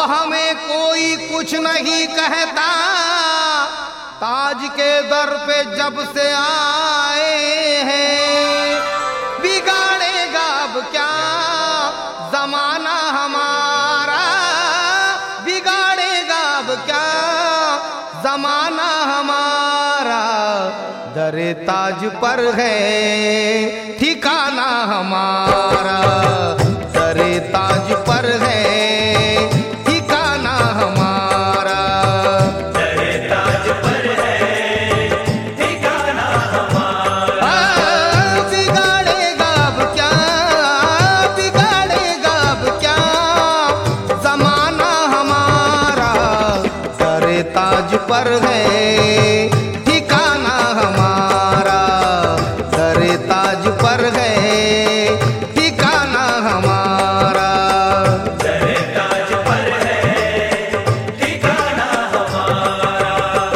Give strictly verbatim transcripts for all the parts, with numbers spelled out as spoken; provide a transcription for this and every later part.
हमें कोई कुछ नहीं कहता, ताज के दर पे जब से आए हैं। बिगाड़ेगा अब क्या जमाना हमारा, बिगाड़ेगा अब क्या जमाना हमारा। दरे ताज पर है ठिकाना हमारा, दरे ताज पर है ठिकाना हमारा। दरे ताज पर है ठिकाना हमारा। बिगाड़ेगा अब क्या, बिगाड़ेगा अब क्या जमाना हमारा। दरे ताज पर है ठिकाना हमारा, दरे ताज पर है ठिकाना हमारा। दरे ताज पर है ठिकाना हमारा।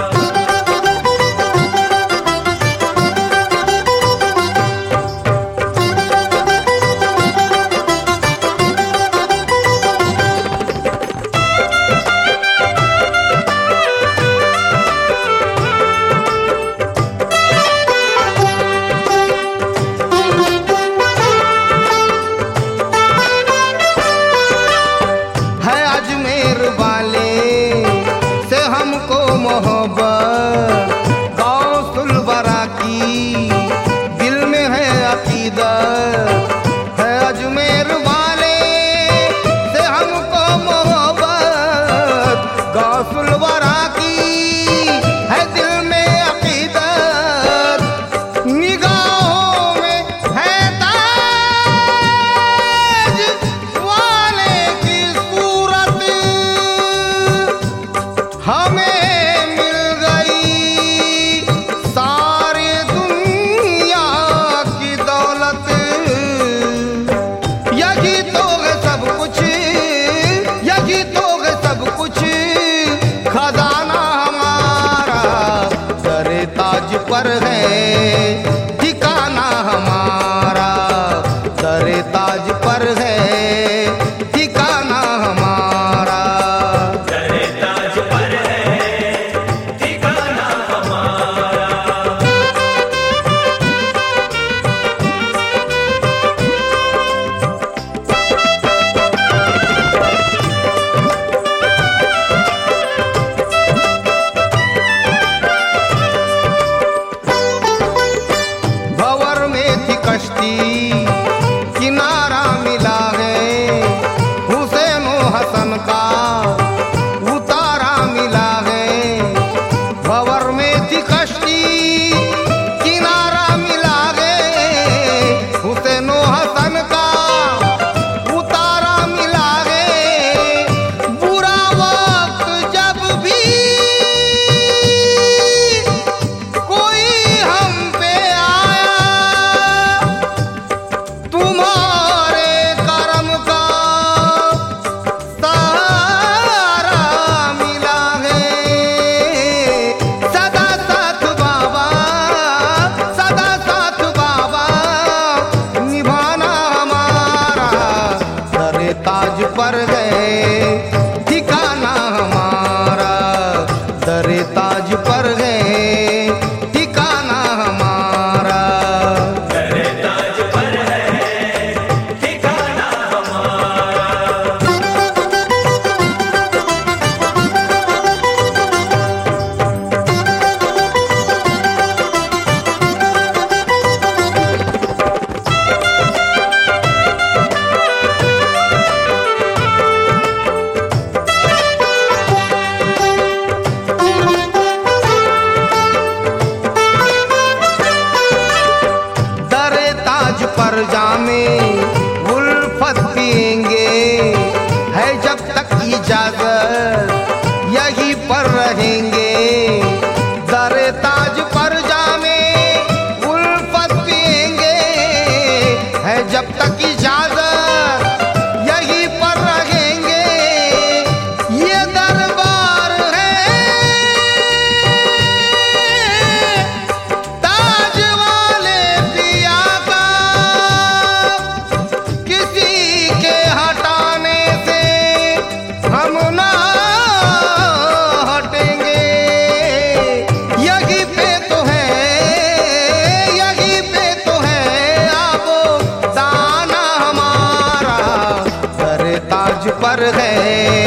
है अजमेर वाले से हमको मोहब्बत, गौसुल वरा की दिल में है अकीदत। है अजमेर वाले से हमको मोहब्बत, गौसुल वरा की है दिल में अकीदत। निगाहों में है ताज वाले की सूरत, हमें मिल गई सारी दुनिया की दौलत। यही तो है सब कुछ, यही तो है सब कुछ खजाना हमारा। दरे ताज पर है ठिकाना हमारा, दरे ताज पर है ठिकाना हमारा। दरे ताज पर है ठिकाना हमारा। भंवर में थी कश्ती किनारा मिला है, हुसैन और हसन का उतारा मिला है। भंवर में थी कश्ती किनारा मिला है, हुसैन और हसन का उतारा मिला है। बुरा वक्त जब भी कोई हम पे आया, तुम्हारे करम का सहारा मिला है। सदा साथ बाबा, सदा साथ बाबा निभाना हमारा। दरे ताज पर है ठिकाना हमारा, दरे ताज पर है ठिकाना हमारा। दरे ताज पर है ठिकाना हमारा। ताज पर है।